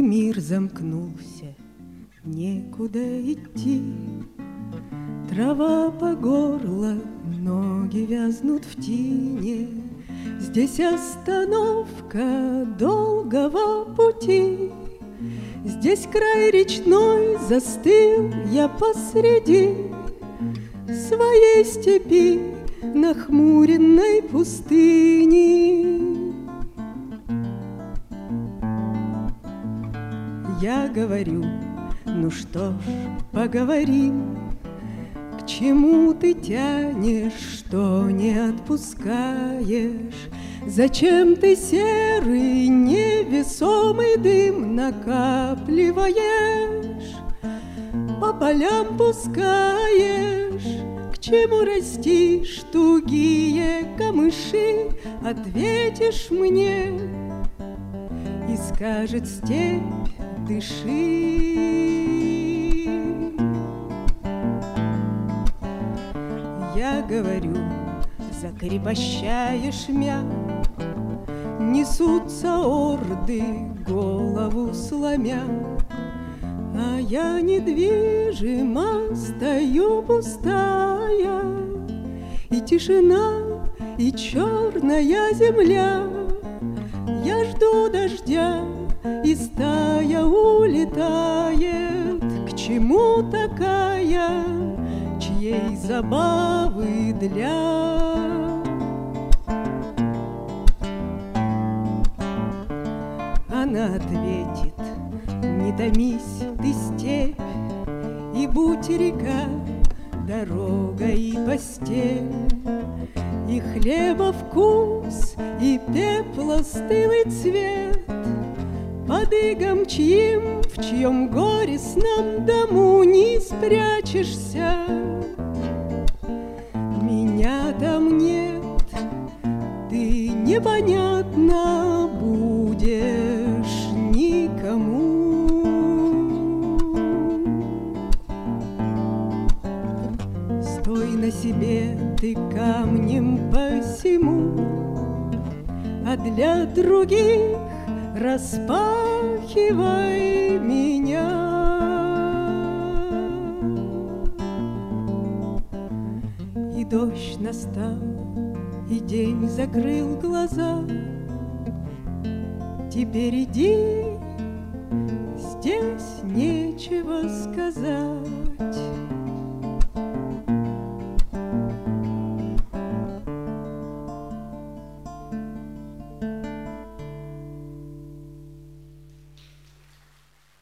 мир замкнулся, некуда идти. Трава по горло, ноги вязнут в тине. Здесь остановка долгого пути. Здесь край речной, застыл я посреди своей степи, нахмуренной пустыни. Я говорю, ну что ж, поговорим. К чему ты тянешь, что не отпускаешь? Зачем ты серый невесомый дым накапливаешь? По полям пускаешь? К чему растишь тугие камыши? Ответишь мне, и скажет степь: дыши. Я говорю, закрепощаешь мяг, несутся орды, голову сломя, а я недвижима стою пустая, и тишина, и черная земля. Я жду дождя, и стая улетает. К чему такая, чьей забавы для? Она ответит: не томись ты, степь, и будь река, дорога и постель, и хлеба вкус, и пепла стылый цвет, под игом чьим, в чьем горестном дому не спрячешься. Меня там нет, ты непонятно будешь никому. Стой на себе ты камнем посему, а для других распахивай меня. И дождь настал, и день закрыл глаза. Теперь иди, здесь нечего сказать.